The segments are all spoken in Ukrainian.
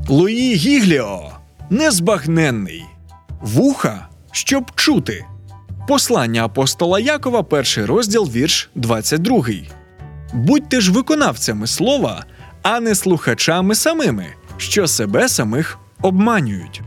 Луї Гігліо – незбагненний. Вуха, щоб чути. Послання апостола Якова, 1 розділ, вірш 22. Будьте ж виконавцями слова, а не слухачами самими, що себе самих обманюють.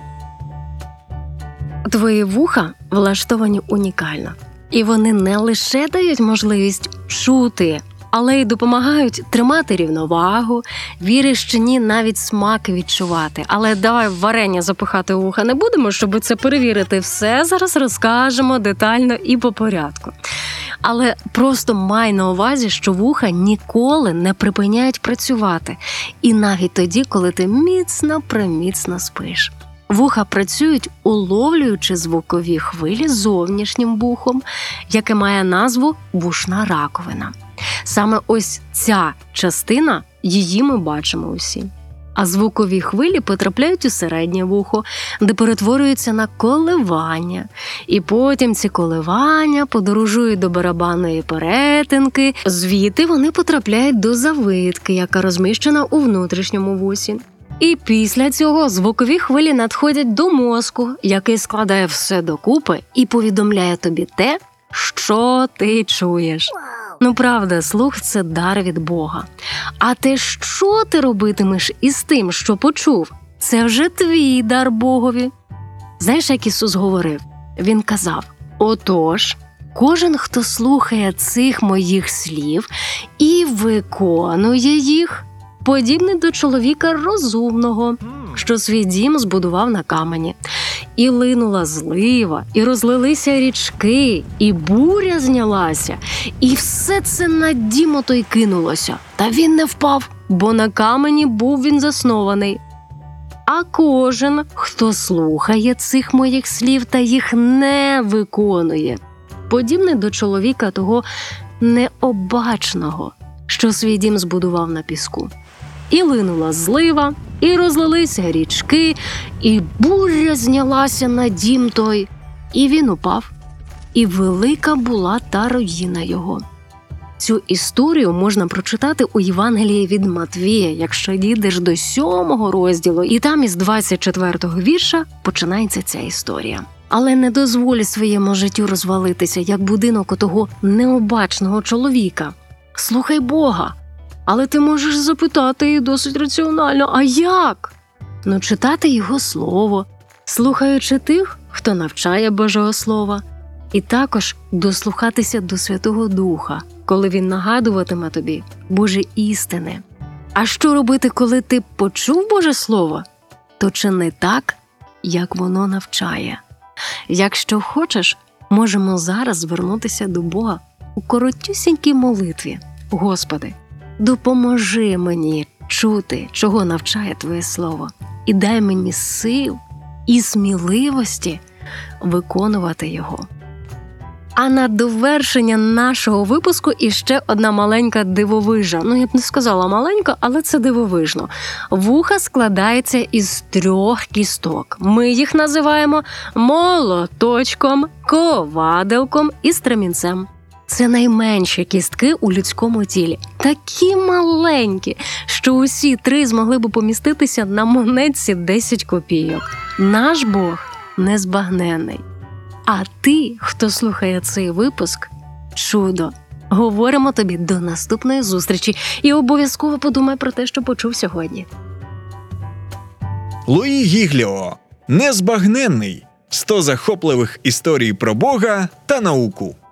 Твої вуха влаштовані унікально. І вони не лише дають можливість чути, але й допомагають тримати рівновагу, віриш чи ні, навіть смак відчувати. Але давай варення запихати у вуха не будемо, щоб це перевірити. Все зараз розкажемо детально і по порядку. Але просто май на увазі, що вуха ніколи не припиняють працювати. І навіть тоді, коли ти міцно-приміцно спиш. Вуха працюють, уловлюючи звукові хвилі зовнішнім вухом, яке має назву вушна раковина. Саме ось ця частина, її ми бачимо усі. А звукові хвилі потрапляють у середнє вухо, де перетворюються на коливання. І потім ці коливання подорожують до барабанної перетинки. Звідти вони потрапляють до завитки, яка розміщена у внутрішньому вусі. І після цього звукові хвилі надходять до мозку, який складає все докупи і повідомляє тобі те, що ти чуєш. Ну правда, слух – це дар від Бога. А те, що ти робитимеш із тим, що почув, це вже твій дар Богові. Знаєш, як Ісус говорив? Він казав: «Отож, кожен, хто слухає цих моїх слів і виконує їх, подібний до чоловіка розумного, що свій дім збудував на камені. І линула злива, і розлилися річки, і буря знялася, і все це на дім отой кинулося. Та він не впав, бо на камені був він заснований. А кожен, хто слухає цих моїх слів та їх не виконує, подібний до чоловіка того необачного, що свій дім збудував на піску. І линула злива, і розлилися річки, і буря знялася на дім той. І він упав, і велика була та руїна його». Цю історію можна прочитати у Євангелії від Матвія, якщо дійдеш до 7 розділу, і там із 24-го вірша починається ця історія. Але не дозволь своєму життю розвалитися, як будинок отого необачного чоловіка. Слухай Бога. Але ти можеш запитати досить раціонально: а як? Ну, читати Його Слово, слухаючи тих, хто навчає Божого Слова, і також дослухатися до Святого Духа, коли Він нагадуватиме тобі Божі істини. А що робити, коли ти почув Боже Слово? То чини так, як воно навчає. Якщо хочеш, можемо зараз звернутися до Бога у коротюсінькій молитві. Господи, допоможи мені чути, чого навчає Твоє Слово, і дай мені сил і сміливості виконувати його. А на довершення нашого випуску іще одна маленька дивовижа. Ну, я б не сказала маленька, але це дивовижно. Вуха складається із 3 кісток. Ми їх називаємо молоточком, коваделком і стремінцем. Це найменші кістки у людському тілі. Такі маленькі, що усі 3 змогли б поміститися на монетці 10 копійок. Наш Бог незбагненний. А ти, хто слухає цей випуск, чудо. Говоримо тобі до наступної зустрічі і обов'язково подумай про те, що почув сьогодні. Луї Гігліо – незбагненний. 100 захопливих історій про Бога та науку.